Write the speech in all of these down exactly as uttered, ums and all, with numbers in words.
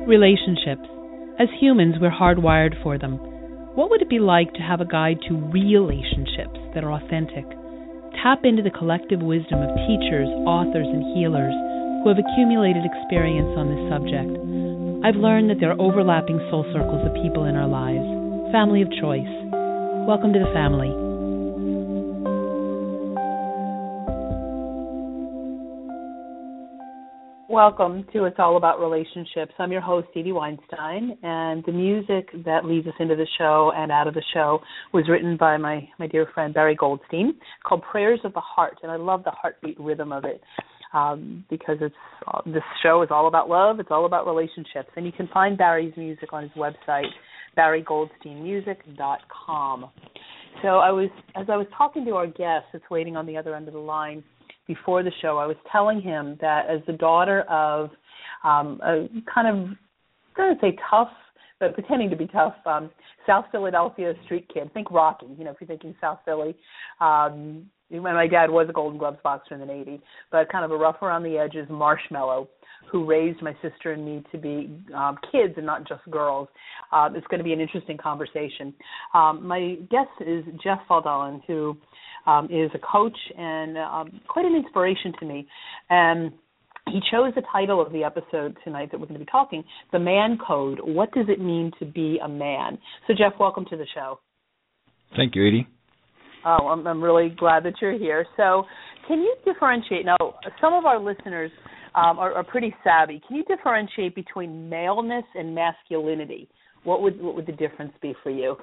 Relationships. As humans, we're hardwired for them. What would it be like to have a guide to relationships that are authentic? Tap into the collective wisdom of teachers, authors, and healers who have accumulated experience on this subject. I've learned that there are overlapping soul circles of people in our lives. Family of choice. Welcome to the family. Welcome to It's All About Relationships. I'm your host, Edie Weinstein, and the music that leads us into the show and out of the show was written by my, my dear friend Barry Goldstein, called Prayers of the Heart, and I love the heartbeat rhythm of it um, because it's uh, this show is all about love, it's all about relationships, and you can find Barry's music on his website, barry goldstein music dot com. So I was, as I was talking to our guest that's waiting on the other end of the line, before the show, I was telling him that as the daughter of um, a kind of, I'm going to say tough, but pretending to be tough, um, South Philadelphia street kid, think Rocky, you know, if you're thinking South Philly. Um, my dad was a Golden Gloves boxer in the Navy, but kind of a rough around the edges marshmallow who raised my sister and me to be um, kids and not just girls. Um, it's going to be an interesting conversation. Um, my guest is Jeff Faldellen, who Um, is a coach and um, quite an inspiration to me. And he chose the title of the episode tonight that we're going to be talking, The Man Code. What does it mean to be a man? So, Jeff, welcome to the show. Thank you, Edie. Oh, I'm, I'm really glad that you're here. So can you differentiate? Now, some of our listeners um, are, are pretty savvy. Can you differentiate between maleness and masculinity? What would what would the difference be for you?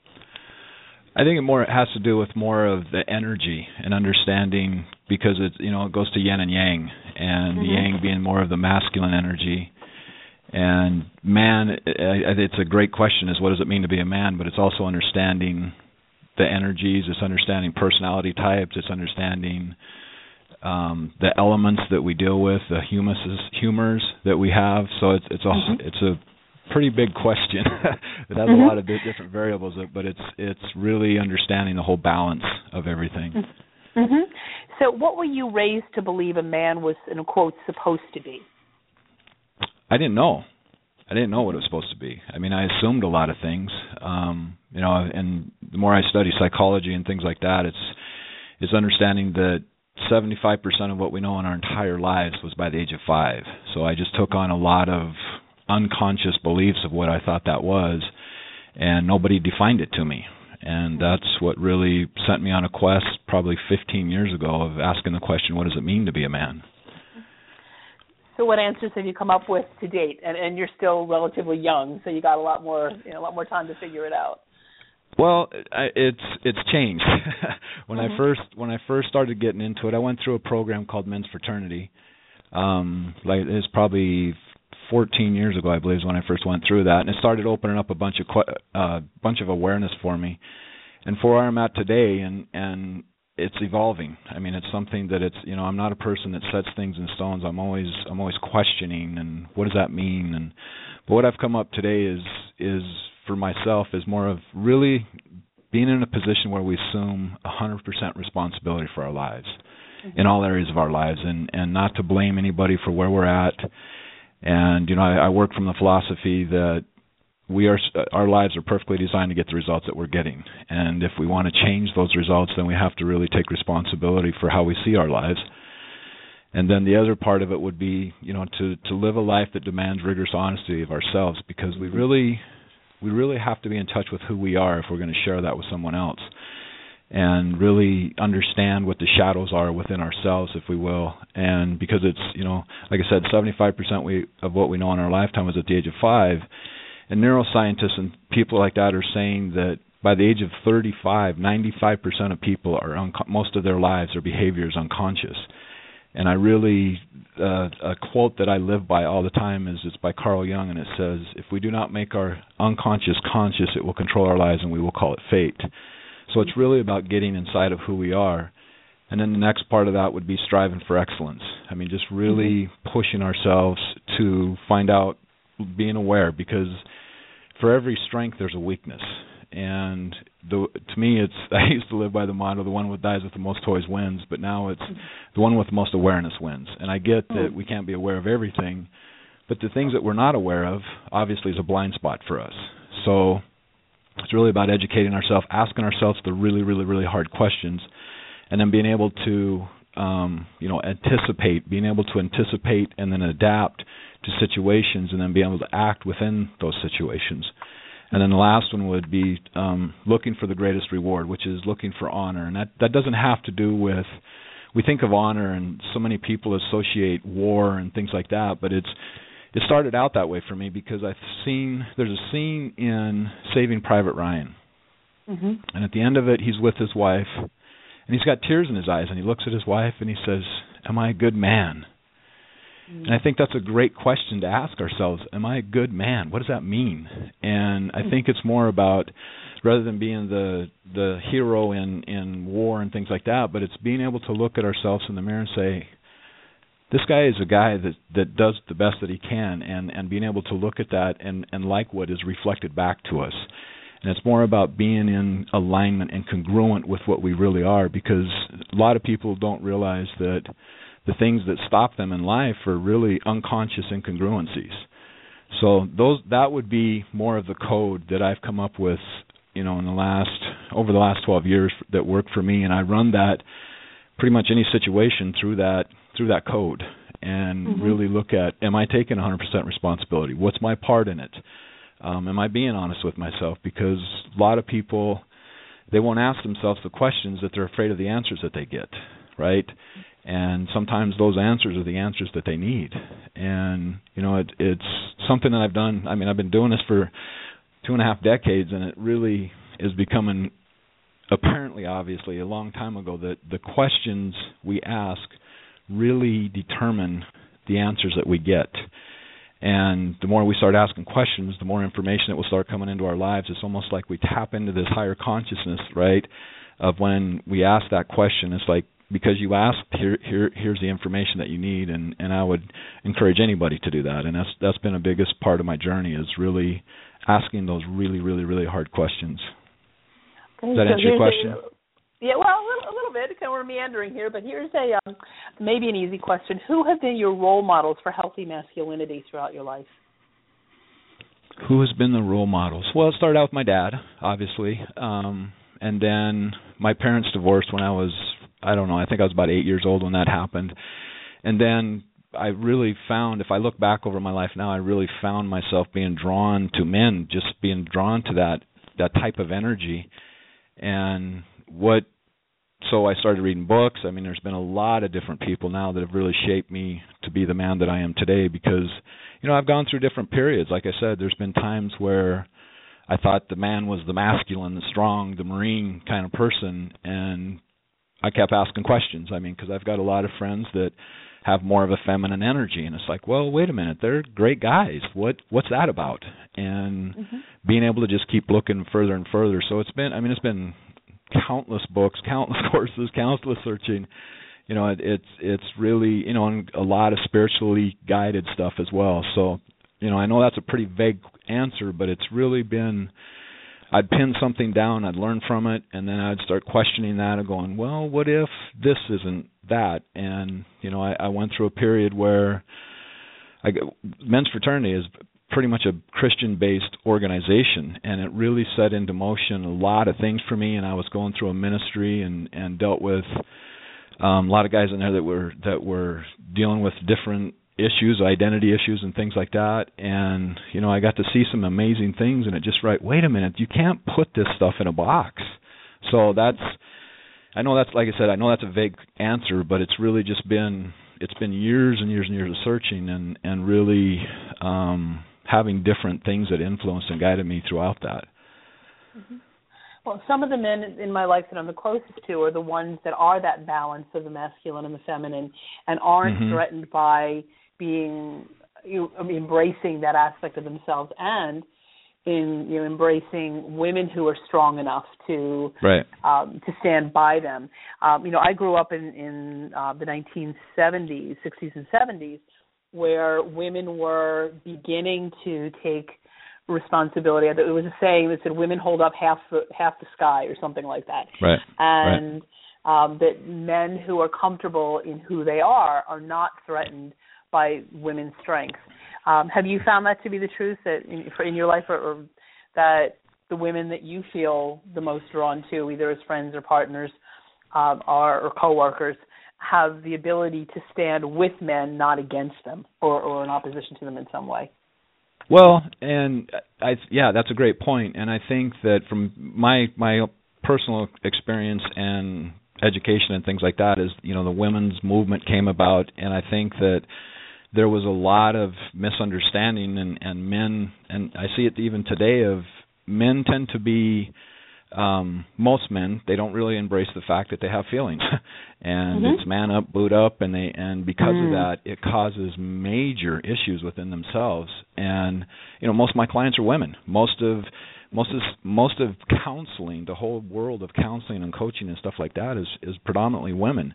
I think it more it has to do with more of the energy and understanding, because it you know it goes to yin and yang, and mm-hmm. the yang being more of the masculine energy. And man, it's a great question: is what does it mean to be a man? But it's also understanding the energies. It's understanding personality types. It's understanding um, the elements that we deal with, the humuses, humors that we have. So it's it's a mm-hmm. it's a pretty big question. It has mm-hmm. a lot of different variables, but it's it's really understanding the whole balance of everything. Mm-hmm. So what were you raised to believe a man was, in quotes, supposed to be? I didn't know. I didn't know what it was supposed to be. I mean, I assumed a lot of things. Um, you know, and the more I study psychology and things like that, it's it's understanding that seventy-five percent of what we know in our entire lives was by the age of five. So I just took on a lot of unconscious beliefs of what I thought that was, and nobody defined it to me. And that's what really sent me on a quest probably fifteen years ago of asking the question, what does it mean to be a man? So what answers have you come up with to date? And, and you're still relatively young, so you got a lot more, you know, a lot more time to figure it out. Well, I, it's it's changed. when mm-hmm. I first when I first started getting into it, I went through a program called Men's Fraternity. Um, like it was probably fourteen years ago, I believe, is when I first went through that, and it started opening up a bunch of uh, bunch of awareness for me, and for where I'm at today, and and it's evolving. I mean, it's something that it's you know I'm not a person that sets things in stones. I'm always I'm always questioning, and what does that mean? And but what I've come up today is is for myself is more of really being in a position where we assume one hundred percent responsibility for our lives, mm-hmm. in all areas of our lives, and and not to blame anybody for where we're at. And, you know, I, I work from the philosophy that we are, our lives are perfectly designed to get the results that we're getting. And if we want to change those results, then we have to really take responsibility for how we see our lives. And then the other part of it would be, you know, to, to live a life that demands rigorous honesty of ourselves, because we really, we really have to be in touch with who we are if we're going to share that with someone else. And really understand what the shadows are within ourselves, if we will. And because it's, you know, like I said, seventy-five percent we, of what we know in our lifetime was at the age of five. And neuroscientists and people like that are saying that by the age of thirty-five, ninety-five percent of people are, un- most of their lives, their behavior is unconscious. And I really, uh, a quote that I live by all the time is, it's by Carl Jung, and it says, if we do not make our unconscious conscious, it will control our lives, and we will call it fate. So it's really about getting inside of who we are. And then the next part of that would be striving for excellence. I mean, just really mm-hmm. pushing ourselves to find out, being aware, because for every strength there's a weakness. And the, to me, it's I used to live by the motto, the one who dies with the most toys wins, but now it's mm-hmm. the one with the most awareness wins. And I get that we can't be aware of everything, But the things that we're not aware of, obviously, is a blind spot for us. So it's really about educating ourselves, asking ourselves the really, really, really hard questions, and then being able to, um, you know, anticipate, being able to anticipate and then adapt to situations, and then be able to act within those situations. And then the last one would be um, looking for the greatest reward, which is looking for honor. And that, that doesn't have to do with, we think of honor and so many people associate war and things like that, but it's it started out that way for me because I've seen, there's a scene in Saving Private Ryan. Mm-hmm. And at the end of it, he's with his wife, and he's got tears in his eyes, and he looks at his wife and he says, "Am I a good man?" Mm-hmm. And I think that's a great question to ask ourselves. Am I a good man? What does that mean? And I think it's more about, rather than being the the hero in, in war and things like that, but it's being able to look at ourselves in the mirror and say, this guy is a guy that, that does the best that he can, and, and being able to look at that and, and like what is reflected back to us. And it's more about being in alignment and congruent with what we really are, because a lot of people don't realize that the things that stop them in life are really unconscious incongruencies. So those that would be more of the code that I've come up with, you know, in the last over the last twelve years that worked for me, and I run that pretty much any situation through that through that code, and mm-hmm. really look at, am I taking one hundred percent responsibility? What's my part in it? Um, am I being honest with myself? Because a lot of people, they won't ask themselves the questions that they're afraid of the answers that they get, right? And sometimes those answers are the answers that they need. And, you know, it, it's something that I've done. I mean, I've been doing this for two and a half decades, and it really is becoming apparently, obviously, a long time ago that the questions we ask really determine the answers that we get. And the more we start asking questions, the more information that will start coming into our lives. It's almost like we tap into this higher consciousness, right, of when we ask that question. It's like, because you asked, here, here, here's the information that you need, and, and I would encourage anybody to do that. And that's that's been the biggest part of my journey, is really asking those really, really, really hard questions. Okay, Does that so answer your question? A, yeah, well, a little, a little bit, because we're meandering here, but here's a um, maybe an easy question. Who have been your role models for healthy masculinity throughout your life? Who has been the role models? Well, it started out with my dad, obviously, um, and then my parents divorced when I was, I don't know, I think I was about eight years old when that happened. And then I really found, if I look back over my life now, I really found myself being drawn to men, just being drawn to that that type of energy. And what, so I started reading books. I mean, there's been a lot of different people now that have really shaped me to be the man that I am today, because, you know, I've gone through different periods. Like I said, there's been times where I thought the man was the masculine, the strong, the Marine kind of person, and I kept asking questions. I mean, because I've got a lot of friends that have more of a feminine energy, and it's like, well, wait a minute, they're great guys. What what's that about? And mm-hmm. being able to just keep looking further and further. So it's been, I mean, it's been countless books, countless courses, countless searching. You know, it, it's it's really, you know, and a lot of spiritually guided stuff as well. So, you know, I know that's a pretty vague answer, but it's really been, I'd pin something down, I'd learn from it, and then I'd start questioning that and going, well, what if this isn't that? And, you know, I, I went through a period where I, Men's Fraternity is pretty much a Christian-based organization, and it really set into motion a lot of things for me, and I was going through a ministry and, and dealt with um, a lot of guys in there that were that were dealing with different issues, identity issues and things like that. And, you know, I got to see some amazing things, and it just, right, wait a minute, you can't put this stuff in a box. So that's, I know that's, like I said, I know that's a vague answer, but it's really just been, it's been years and years and years of searching and, and really um, having different things that influenced and guided me throughout that. Mm-hmm. Well, some of the men in my life that I'm the closest to are the ones that are that balance of the masculine and the feminine, and aren't mm-hmm. threatened by being, you know, embracing that aspect of themselves, and in, you know, embracing women who are strong enough to right. um, to stand by them. Um, you know, I grew up in in uh, the nineteen seventies, sixties, and seventies, where women were beginning to take responsibility. It was a saying that said, "Women hold up half the, half the sky," or something like that. Right. And right. Um, that men who are comfortable in who they are are not threatened by women's strength. Um, have you found that to be the truth that in, for in your life, or, or that the women that you feel the most drawn to, either as friends or partners, um, are, or coworkers, have the ability to stand with men, not against them, or, or in opposition to them in some way? Well, and I yeah, that's a great point, and I think that from my my personal experience and education and things like that is, you know, the women's movement came about, and I think that there was a lot of misunderstanding, and, and men, and I see it even today, of men tend to be, um, most men, they don't really embrace the fact that they have feelings, and mm-hmm. it's man up, boot up, and they, and because mm. of that, it causes major issues within themselves. And you know, most of my clients are women. Most of most of most of counseling, the whole world of counseling and coaching and stuff like that, is is predominantly women.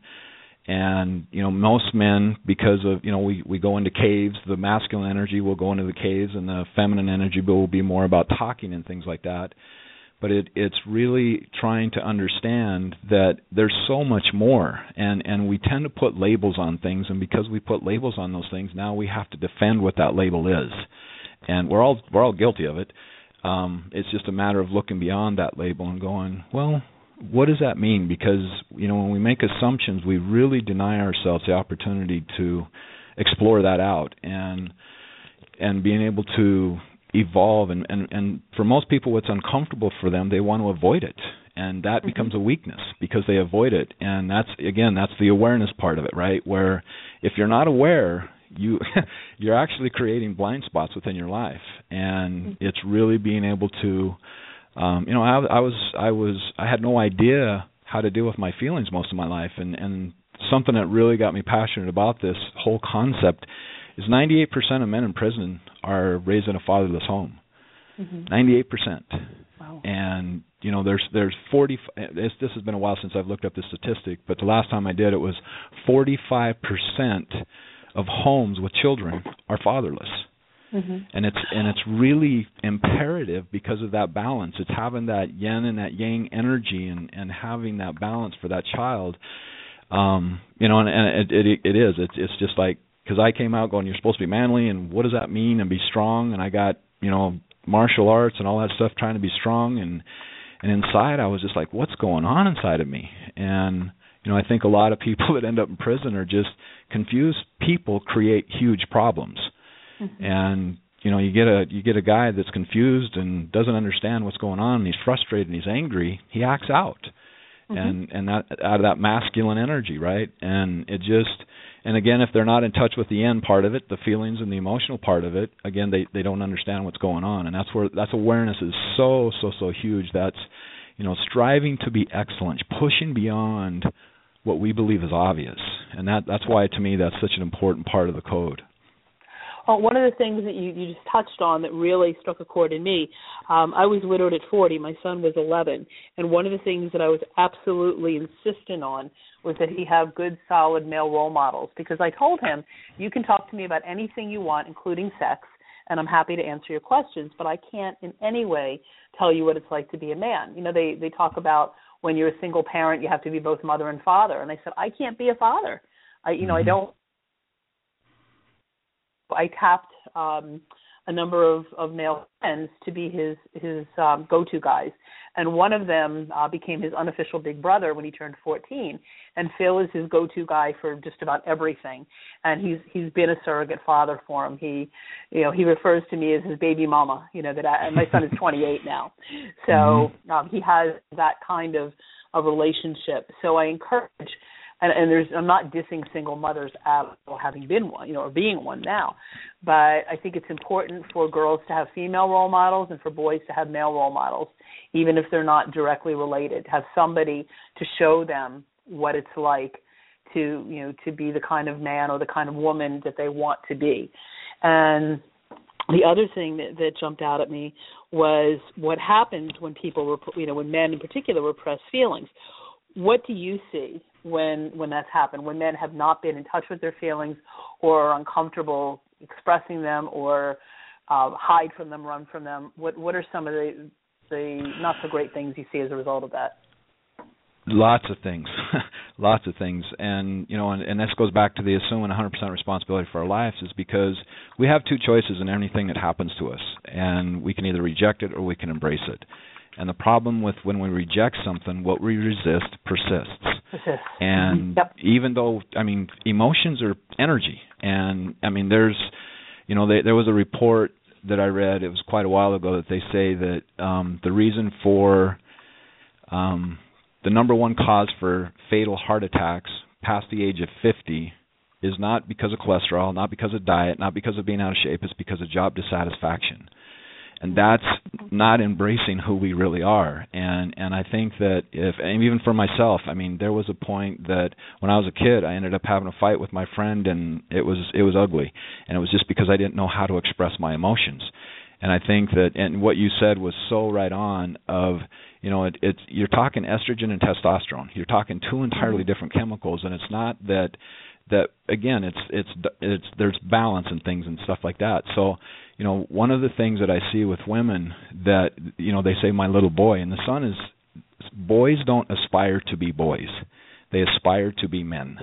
And you know, most men, because of, you know, we we go into caves, the masculine energy will go into the caves, and the feminine energy will be more about talking and things like that. But it, it's really trying to understand that there's so much more, and, and we tend to put labels on things, and because we put labels on those things, now we have to defend what that label is, and we're all we're all guilty of it. Um, it's just a matter of looking beyond that label and going, well, what does that mean? Because you know, when we make assumptions, we really deny ourselves the opportunity to explore that out, and and being able to evolve, and, and, and for most people, what's uncomfortable for them, they want to avoid it, and that mm-hmm. becomes a weakness because they avoid it. And that's, again, that's the awareness part of it, right? Where if you're not aware, you you're actually creating blind spots within your life, and mm-hmm. it's really being able to, um, you know, I, I was I was I had no idea how to deal with my feelings most of my life, and and something that really got me passionate about this whole concept is ninety-eight percent of men in prison are raised in a fatherless home. Mm-hmm. ninety-eight percent. Wow. And, you know, there's there's forty, this, this has been a while since I've looked up the statistic, but the last time I did, it was forty-five percent of homes with children are fatherless. Mm-hmm. And it's and it's really imperative because of that balance. It's having that yin and that yang energy, and, and having that balance for that child. Um, you know, and, and it, it it is. It's it's just like, because I came out going, you're supposed to be manly, and what does that mean, and be strong, and I got, you know, martial arts and all that stuff, trying to be strong, and and inside I was just like, what's going on inside of me? And, you know, I think a lot of people that end up in prison are just confused. People create huge problems. Mm-hmm. And, you know, you get a you get a guy that's confused and doesn't understand what's going on, and he's frustrated and he's angry, he acts out. Mm-hmm. And and that out of that masculine energy, right? And it just, and again, if they're not in touch with the end part of it, the feelings and the emotional part of it, again, they, they don't understand what's going on. And that's where that's awareness is so, so, so huge. That's, you know, striving to be excellent, pushing beyond what we believe is obvious. And that that's why, to me, that's such an important part of the code. Well, one of the things that you, you just touched on that really struck a chord in me, um, I was widowed at forty. My son was eleven. And one of the things that I was absolutely insistent on was that he have good, solid male role models, because I told him, you can talk to me about anything you want, including sex, and I'm happy to answer your questions, but I can't in any way tell you what it's like to be a man. You know, they, they talk about when you're a single parent, you have to be both mother and father. And I said, I can't be a father. I, you know, mm-hmm. I don't. I tapped um, a number of, of male friends to be his his um, go-to guys, and one of them uh, became his unofficial big brother when he turned fourteen. And Phil is his go-to guy for just about everything, and he's he's been a surrogate father for him. He, you know, he refers to me as his baby mama. You know that, I, and my son is twenty-eight now, so mm-hmm. um, he has that kind of a relationship. So I encourage. And, and there's, I'm not dissing single mothers at all, having been one, you know, or being one now, but I think it's important for girls to have female role models and for boys to have male role models, even if they're not directly related. Have somebody to show them what it's like to, you know, to be the kind of man or the kind of woman that they want to be. And the other thing that, that jumped out at me was what happens when people, you know, when men in particular repress feelings. What do you see when when that's happened, when men have not been in touch with their feelings or are uncomfortable expressing them or uh, hide from them, run from them? What what are some of the, the not so great things you see as a result of that? Lots of things, lots of things, and you know, and, and this goes back to the assuming one hundred percent responsibility for our lives, is because we have two choices in anything that happens to us, and we can either reject it or we can embrace it. And the problem with when we reject something, what we resist persists. Persists. And yep. even though, I mean, emotions are energy, and I mean, there's, you know, they, there was a report that I read, it was quite a while ago, that they say that um, the reason for um, the number one cause for fatal heart attacks past the age of fifty is not because of cholesterol, not because of diet, not because of being out of shape, it's because of job dissatisfaction. And that's not embracing who we really are. And and I think that if, and even for myself, I mean, there was a point that when I was a kid, I ended up having a fight with my friend, and it was it was ugly. And it was just because I didn't know how to express my emotions. And I think that, and what you said was so right on, of, you know, it, it's, you're talking estrogen and testosterone. You're talking two entirely different chemicals, and it's not that, that again, it's, it's, it's, there's balance and things and stuff like that. So, you know, one of the things that I see with women that, you know, they say my little boy, and the son is, boys don't aspire to be boys. They aspire to be men.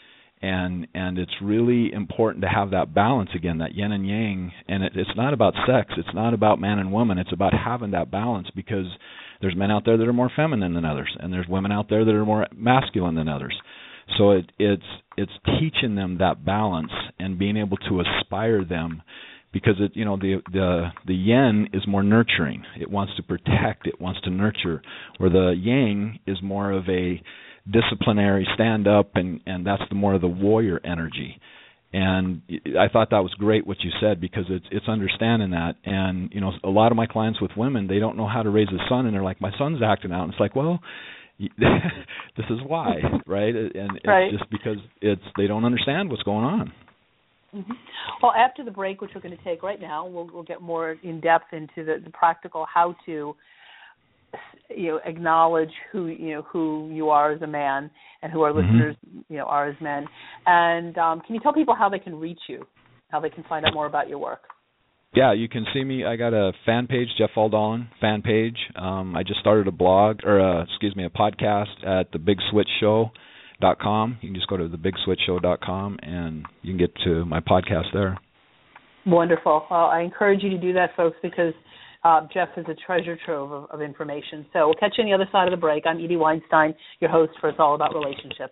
And and it's really important to have that balance again, that yin and yang. And it, it's not about sex. It's not about man and woman. It's about having that balance, because there's men out there that are more feminine than others, and there's women out there that are more masculine than others. So it, it's it's teaching them that balance and being able to aspire them, because it, you know, the the the yin is more nurturing. It wants to protect. It wants to nurture. Where the yang is more of a disciplinary, stand up, and and that's the more of the warrior energy. And I thought that was great what you said, because it's it's understanding that. And you know, a lot of my clients with women, they don't know how to raise a son, and they're like, my son's acting out, and it's like, well, this is why, right? And it's right. just because it's they don't understand what's going on. Mm-hmm. Well, after the break, which we're going to take right now, we'll we'll get more in depth into the, the practical how to, you know, acknowledge who you know who you are as a man, and who our mm-hmm. listeners, you know, are as men. And um, can you tell people how they can reach you, how they can find out more about your work? Yeah, you can see me. I got a fan page, Jeff Faldolan fan page. Um, I just started a blog, or a, excuse me, a podcast at the big switch show dot com. You can just go to the big switch show dot com, and you can get to my podcast there. Wonderful. Well, I encourage you to do that, folks, because Uh, Jeff is a treasure trove of, of information. So we'll catch you on the other side of the break. I'm Edie Weinstein, your host for It's All About Relationships.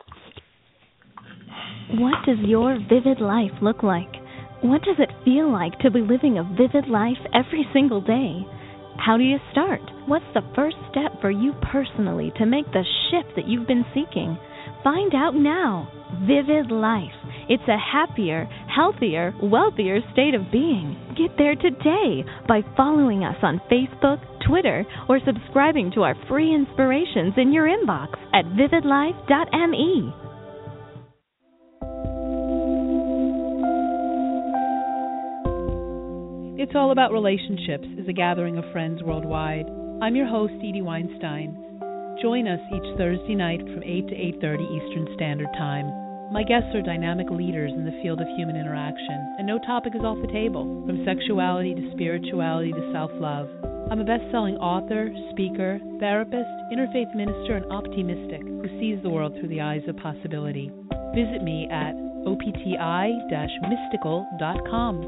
What does your vivid life look like? What does it feel like to be living a vivid life every single day? How do you start? What's the first step for you personally to make the shift that you've been seeking? Find out now. Vivid Life. It's a happier, healthier, wealthier state of being. Get there today by following us on Facebook, Twitter, or subscribing to our free inspirations in your inbox at vivid life dot m e. It's All About Relationships is a gathering of friends worldwide. I'm your host, Edie Weinstein. Join us each Thursday night from eight to eight thirty Eastern Standard Time. My guests are dynamic leaders in the field of human interaction, and no topic is off the table, from sexuality to spirituality to self-love. I'm a best-selling author, speaker, therapist, interfaith minister, and optimistic who sees the world through the eyes of possibility. Visit me at o p t i dash mystical dot com.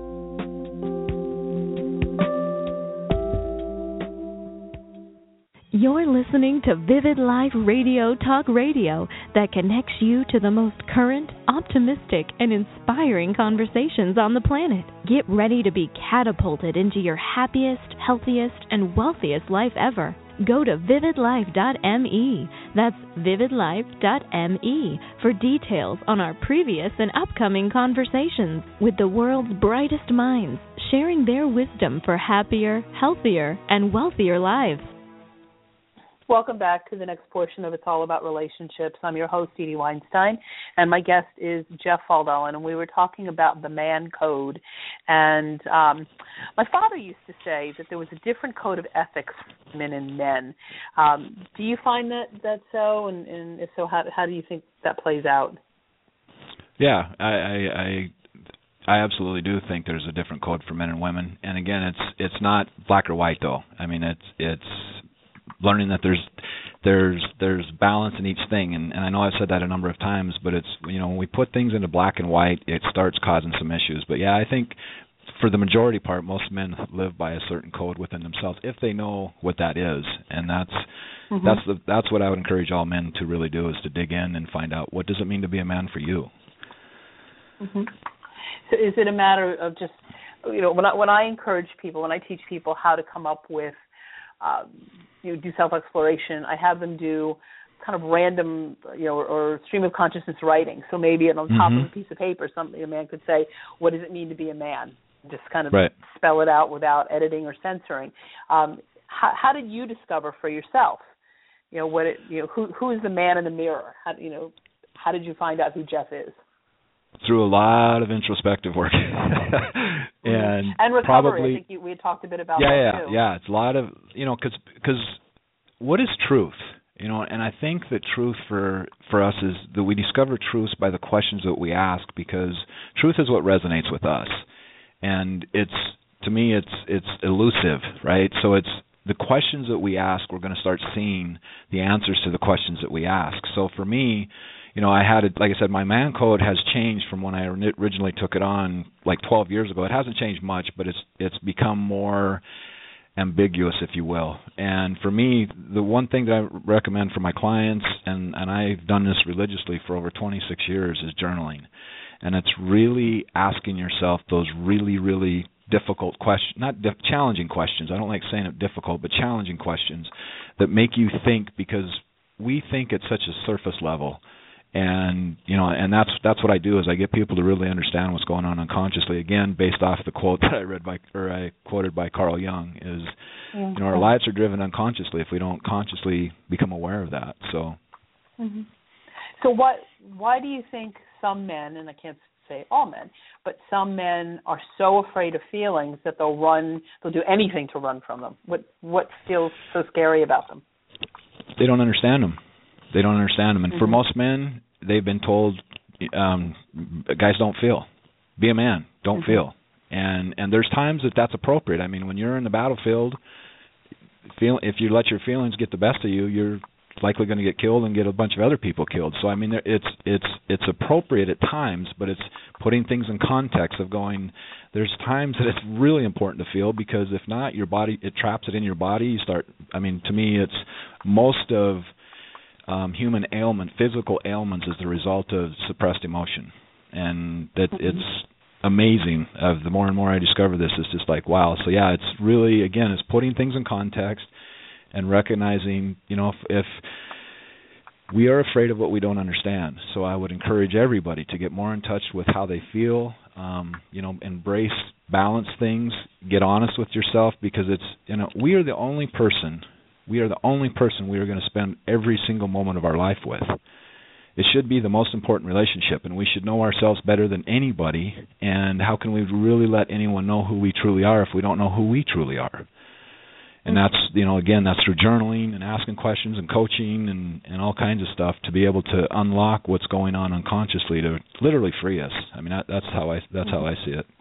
You're listening to Vivid Life Radio Talk Radio that connects you to the most current, optimistic, and inspiring conversations on the planet. Get ready to be catapulted into your happiest, healthiest, and wealthiest life ever. Go to vivid life dot m e. That's vivid life dot m e for details on our previous and upcoming conversations with the world's brightest minds, sharing their wisdom for happier, healthier, and wealthier lives. Welcome back to the next portion of It's All About Relationships. I'm your host, Edie Weinstein, and my guest is Jeff Faldolan, and we were talking about the man code. And um, my father used to say that there was a different code of ethics for women and men. Um, do you find that, that so? And, and if so, how, how do you think that plays out? Yeah, I, I, I I absolutely do think there's a different code for men and women. And again, it's it's not black or white though. I mean, it's it's learning that there's there's there's balance in each thing, and, and I know I've said that a number of times, but it's, you know, when we put things into black and white, it starts causing some issues. But yeah, I think for the majority part, most men live by a certain code within themselves if they know what that is, and that's mm-hmm. that's the that's what I would encourage all men to really do, is to dig in and find out, what does it mean to be a man for you. Mm-hmm. So is it a matter of just, you know, when I when I encourage people, when I teach people how to come up with, um, you know, do self-exploration, I have them do kind of random, you know, or, or stream of consciousness writing. So maybe on top mm-hmm. of a piece of paper, something a man could say, what does it mean to be a man? Just kind of right. spell it out without editing or censoring. Um, how, how did you discover for yourself, you know, what it, you know, who who is the man in the mirror? How, you know, how did you find out who Jeff is? Through a lot of introspective work. and and recovery. Probably, I think you, we had talked a bit about yeah, that yeah, too. Yeah, it's a lot of, you know, because because what is truth? You know, and I think that truth for for us is that we discover truth by the questions that we ask, because truth is what resonates with us. And it's, to me, it's it's elusive, right? So it's the questions that we ask, we're going to start seeing the answers to the questions that we ask. So for me, you know, I had, it, like I said, my man code has changed from when I originally took it on like twelve years ago. It hasn't changed much, but it's it's become more ambiguous, if you will. And for me, the one thing that I recommend for my clients, and, and I've done this religiously for over twenty-six years, is journaling. And it's really asking yourself those really, really difficult questions, not di- challenging questions. I don't like saying it difficult, but challenging questions that make you think, because we think at such a surface level. And, you know, and that's that's what I do, is I get people to really understand what's going on unconsciously. Again, based off the quote that I read by, or I quoted by Carl Jung, is, mm-hmm. you know, our lives are driven unconsciously if we don't consciously become aware of that. So, mm-hmm. so what? Why do you think some men, and I can't say all men, but some men are so afraid of feelings that they'll run, they'll do anything to run from them? What what feels so scary about them? They don't understand them. They don't understand them. And mm-hmm. for most men, they've been told, um, guys, don't feel. Be a man. Don't mm-hmm. feel. And and there's times that that's appropriate. I mean, when you're in the battlefield, feel if you let your feelings get the best of you, you're likely going to get killed and get a bunch of other people killed. So I mean, it's it's it's appropriate at times, but it's putting things in context of going, there's times that it's really important to feel, because if not, your body, it traps it in your body. You start, I mean, to me, it's most of um, human ailment, physical ailments, is the result of suppressed emotion. And that mm-hmm. it's amazing. Uh, the more and more I discover this, it's just like, wow. So yeah, it's really, again, it's putting things in context and recognizing, you know, if, if we are afraid of what we don't understand. So I would encourage everybody to get more in touch with how they feel, um, you know, embrace, balance things, get honest with yourself, because it's, you know, we are the only person, we are the only person we are going to spend every single moment of our life with. It should be the most important relationship, and we should know ourselves better than anybody. And how can we really let anyone know who we truly are if we don't know who we truly are? And that's, you know, again, that's through journaling and asking questions and coaching and, and all kinds of stuff to be able to unlock what's going on unconsciously to literally free us. I mean, that, that's how I that's how I see it.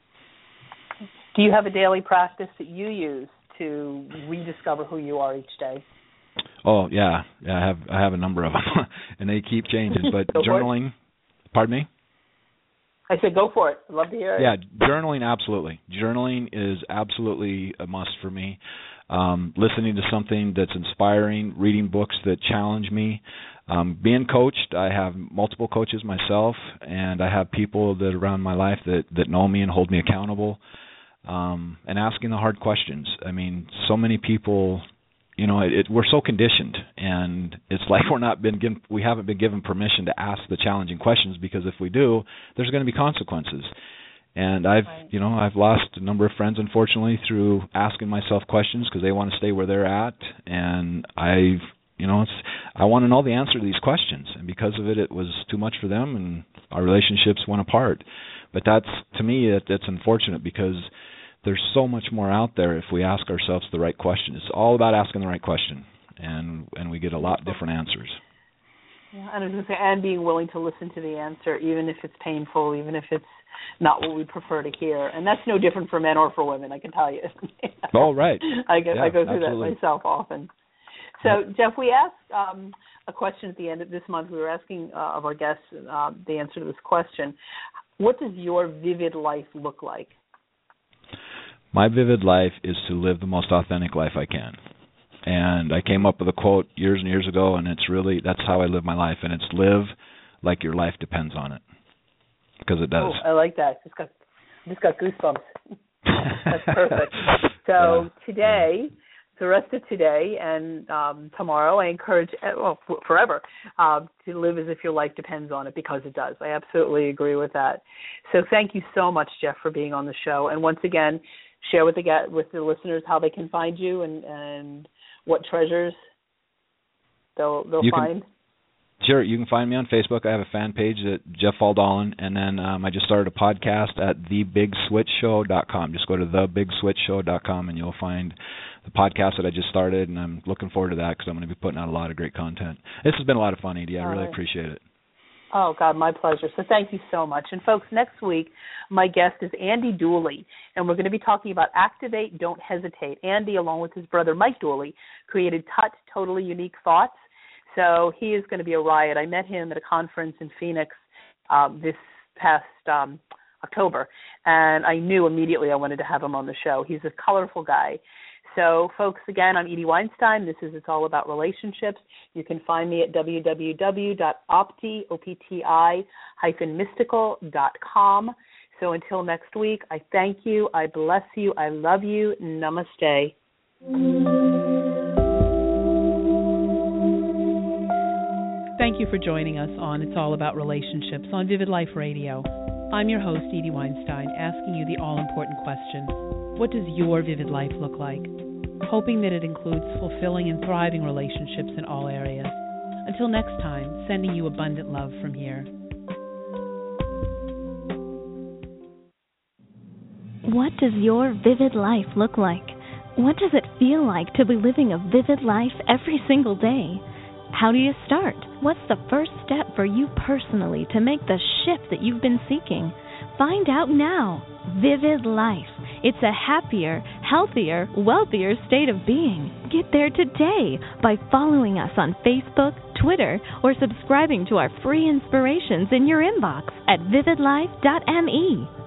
Do you have a daily practice that you use to rediscover who you are each day? Oh yeah, yeah. I have I have a number of them, and they keep changing. But journaling, pardon me. I said, go for it. I'd love to hear it. Yeah, journaling, absolutely. Journaling is absolutely a must for me. Um, listening to something that's inspiring, reading books that challenge me, um, being coached. I have multiple coaches myself, and I have people that are around my life that, that know me and hold me accountable, um, and asking the hard questions. I mean, so many people, you know, it, it, we're so conditioned, and it's like we're not been given, we haven't been given permission to ask the challenging questions, because if we do, there's going to be consequences. And I've, right. you know, I've lost a number of friends, unfortunately, through asking myself questions because they want to stay where they're at. And I've, you know, it's, I want to know the answer to these questions. And because of it, it was too much for them, and our relationships went apart. But that's, to me, it, it's unfortunate, because there's so much more out there if we ask ourselves the right question. It's all about asking the right question, and and we get a lot different answers. Yeah, and I was going to say, and being willing to listen to the answer, even if it's painful, even if it's not what we prefer to hear. And that's no different for men or for women, I can tell you. Oh, right. I, go, yeah, I go through absolutely. that myself often. So, Jeff, we asked um, a question at the end of this month. We were asking uh, of our guests uh, the answer to this question. What does your vivid life look like? My vivid life is to live the most authentic life I can. And I came up with a quote years and years ago, and it's really, that's how I live my life. And it's live like your life depends on it. Because it does. Oh, I like that. Just got, just got goosebumps. That's perfect. So yeah. Today, the rest of today and um, tomorrow, I encourage, well, forever, uh, to live as if your life depends on it, because it does. I absolutely agree with that. So thank you so much, Jeff, for being on the show. And once again, share with the with the listeners how they can find you and, and what treasures they'll they'll you find. Can, sure, you can find me on Facebook. I have a fan page at Jeff Faldolan, and then um, I just started a podcast at the big switch show dot com. Just go to the big switch show dot com, and you'll find the podcast that I just started, and I'm looking forward to that because I'm going to be putting out a lot of great content. This has been a lot of fun, Edie. I really right. appreciate it. Oh, God, my pleasure. So thank you so much. And, folks, next week, my guest is Andy Dooley, and we're going to be talking about Activate, Don't Hesitate. Andy, along with his brother Mike Dooley, created T U T, Totally Unique Thoughts. So he is going to be a riot. I met him at a conference in Phoenix um, this past um, October, and I knew immediately I wanted to have him on the show. He's a colorful guy. So, folks, again, I'm Edie Weinstein. This is It's All About Relationships. You can find me at w w w dot opti, O P T I, hyphen mystical dot com. So until next week, I thank you, I bless you, I love you. Namaste. Thank you for joining us on It's All About Relationships on Vivid Life Radio. I'm your host, Edie Weinstein, asking you the all-important question: what does your vivid life look like? Hoping that it includes fulfilling and thriving relationships in all areas. Until next time, sending you abundant love from here. What does your vivid life look like? What does it feel like to be living a vivid life every single day? How do you start? What's the first step for you personally to make the shift that you've been seeking? Find out now. Vivid Life. It's a happier, healthier, wealthier state of being. Get there today by following us on Facebook, Twitter, or subscribing to our free inspirations in your inbox at vivid life dot m e.